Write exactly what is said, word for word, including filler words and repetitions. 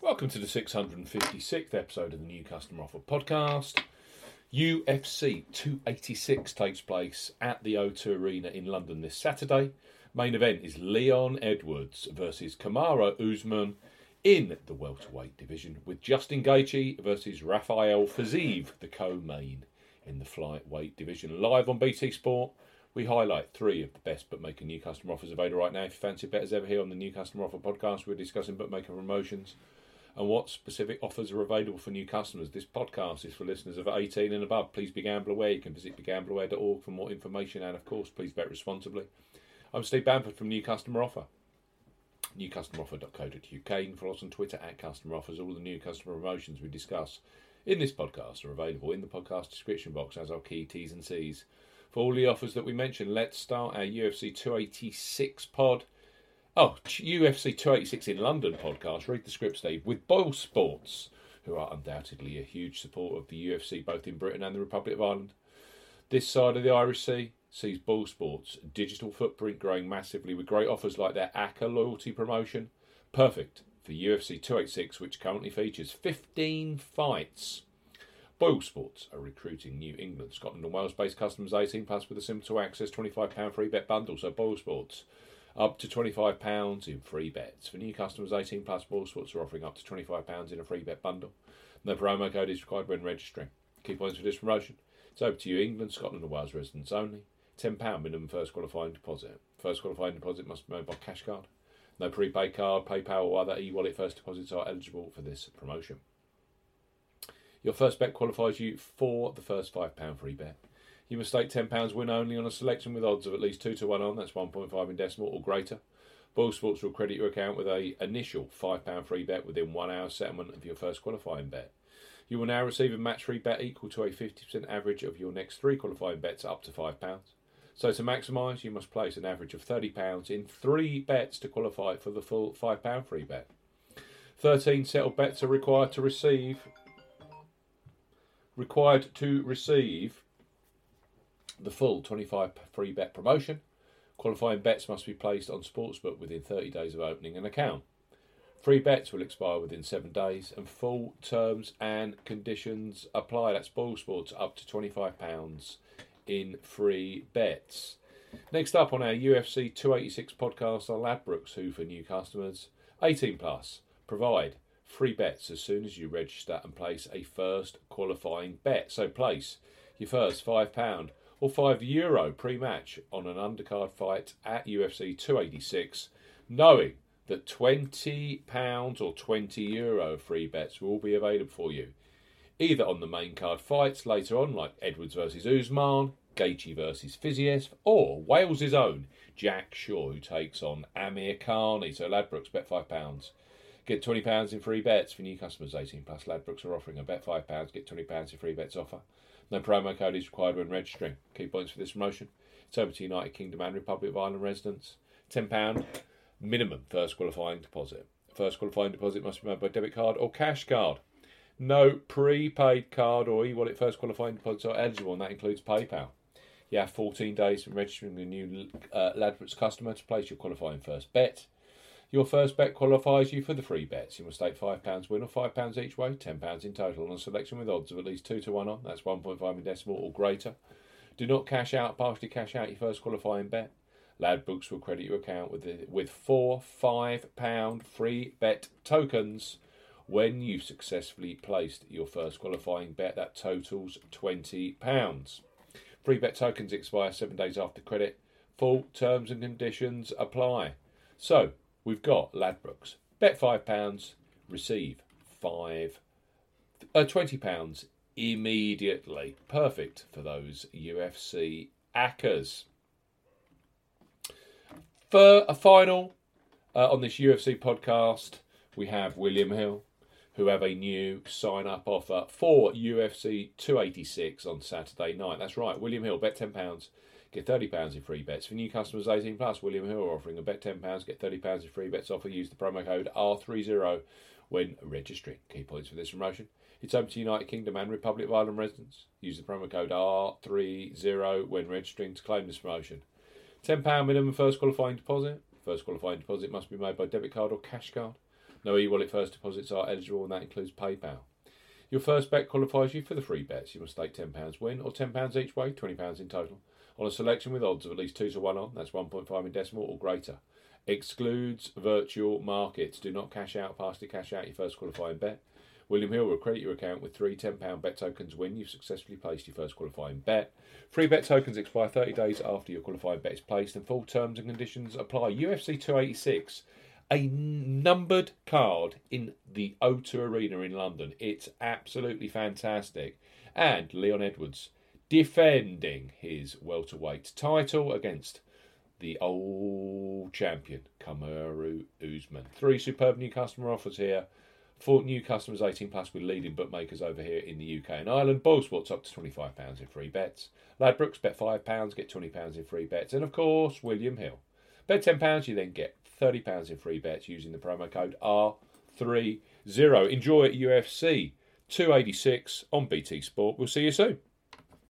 Welcome to the six hundred fifty-sixth episode of the New Customer Offer podcast. U F C two eighty-six takes place at the O two Arena in London this Saturday. Main event is Leon Edwards versus Kamaru Usman in the welterweight division, with Justin Gaethje versus Rafael Fiziev, the co-main in the flyweight division. Live on B T Sport, we highlight three of the best bookmaker new customer offers available right now. If you fancy bet as ever here on the New Customer Offer podcast, we're discussing bookmaker promotions and what specific offers are available for new customers. This podcast is for listeners of eighteen and above. Please be gamble aware. You can visit be gamble aware dot org for more information, and of course, please bet responsibly. I'm Steve Bamford from New Customer Offer. new customer offer dot co dot uk. You can follow us on Twitter at Customer Offers. All the new customer promotions we discuss in this podcast are available in the podcast description box as our key T's and C's. For all the offers that we mentioned, let's start our U F C two eighty-six pod. Oh, U F C two eighty-six in London podcast. Read the script, Steve. With Boyle Sports, who are undoubtedly a huge supporter of the U F C both in Britain and the Republic of Ireland. This side of the Irish Sea sees Boyle Sports' digital footprint growing massively with great offers like their A C C A loyalty promotion. Perfect for U F C two eighty-six, which currently features fifteen fights. Boyle Sports are recruiting New England, Scotland and Wales-based customers eighteen plus with a simple to access twenty-five pounds free bet bundle. So Boyle Sports, up to twenty-five pounds in free bets. For new customers eighteen plus, Boyle Sports are offering up to twenty-five pounds in a free bet bundle. No promo code is required when registering. Key points for this promotion: it's open to you, England, Scotland and Wales residents only. ten pounds minimum first qualifying deposit. First qualifying deposit must be made by cash card. No prepaid card, PayPal or other e-wallet first deposits are eligible for this promotion. Your first bet qualifies you for the first five pounds free bet. You must stake ten pounds win only on a selection with odds of at least two to one on, that's one point five in decimal or greater. Boyle Sports will credit your account with a initial five pounds free bet within one hour settlement of your first qualifying bet. You will now receive a match free bet equal to a fifty percent average of your next three qualifying bets up to five pounds. So to maximise, you must place an average of thirty pounds in three bets to qualify for the full five pounds free bet. thirteen settled bets are required to receive required to receive the full twenty-five pounds free bet promotion. Qualifying bets must be placed on Sportsbook within thirty days of opening an account. Free bets will expire within seven days and full terms and conditions apply. That's Boyle Sports, up to twenty-five pounds in free bets. Next up on our U F C two eighty-six podcast are Ladbrokes, who for new customers eighteen plus provide free bets as soon as you register and place a first qualifying bet. So place your first five pounds or five euro pre-match on an undercard fight at U F C two eighty-six, knowing that twenty pounds or twenty euro free bets will be available for you, either on the main card fights later on, like Edwards versus Usman, Gaethje versus Fiziev, or Wales's own Jack Shaw, who takes on Amir Khani. So Ladbrokes, bet five pounds. Get twenty pounds in free bets for new customers eighteen plus. Ladbrokes are offering a bet five pounds, get twenty pounds in free bets offer. No promo code is required when registering. Key points for this promotion: it's open to United Kingdom and Republic of Ireland residents. ten pounds minimum first qualifying deposit. First qualifying deposit must be made by debit card or cash card. No prepaid card or e-wallet first qualifying deposits are eligible, and that includes PayPal. You have fourteen days from registering a new uh, Ladbrokes customer to place your qualifying first bet. Your first bet qualifies you for the free bets. You must stake five pounds win or five pounds each way, ten pounds in total on a selection with odds of at least two to one on, that's one point five in decimal or greater. Do not cash out, partially cash out your first qualifying bet. Ladbrokes will credit your account with the, with four five pounds free bet tokens when you've successfully placed your first qualifying bet. That totals twenty pounds. Free bet tokens expire seven days after credit. Full terms and conditions apply. So, we've got Ladbrokes. Bet five pounds, receive five, uh, twenty pounds immediately. Perfect for those U F C hackers. For a final uh, on this U F C podcast, we have William Hill, who have a new sign-up offer for U F C two eighty-six on Saturday night. That's right, William Hill, bet ten pounds, get thirty pounds in free bets. For new customers eighteen plus, William Hill are offering a bet ten pounds, get thirty pounds in free bets offer. Use the promo code R thirty when registering. Key points for this promotion: it's open to United Kingdom and Republic of Ireland residents. Use the promo code R thirty when registering to claim this promotion. ten pounds minimum first qualifying deposit. First qualifying deposit must be made by debit card or cash card. No e-wallet first deposits are eligible, and that includes PayPal. Your first bet qualifies you for the free bets. You must stake ten pounds win or ten pounds each way, twenty pounds in total, on a selection with odds of at least two to one on, that's one point five in decimal or greater. Excludes virtual markets. Do not cash out, pass to cash out your first qualifying bet. William Hill will credit your account with three ten pound bet tokens when you've successfully placed your first qualifying bet. Free bet tokens expire thirty days after your qualifying bet is placed, and full terms and conditions apply. U F C two eighty-six, a numbered card in the O two Arena in London. It's absolutely fantastic. And Leon Edwards defending his welterweight title against the old champion, Kamaru Usman. Three superb new customer offers here. For new customers eighteen plus with leading bookmakers over here in the U K and Ireland. Boyle Sports up to twenty-five pounds in free bets. Ladbrokes, bet five pounds, get twenty pounds in free bets. And of course, William Hill. Bet ten pounds, you then get thirty pounds in free bets using the promo code R thirty. Enjoy U F C two eighty-six on B T Sport. We'll see you soon.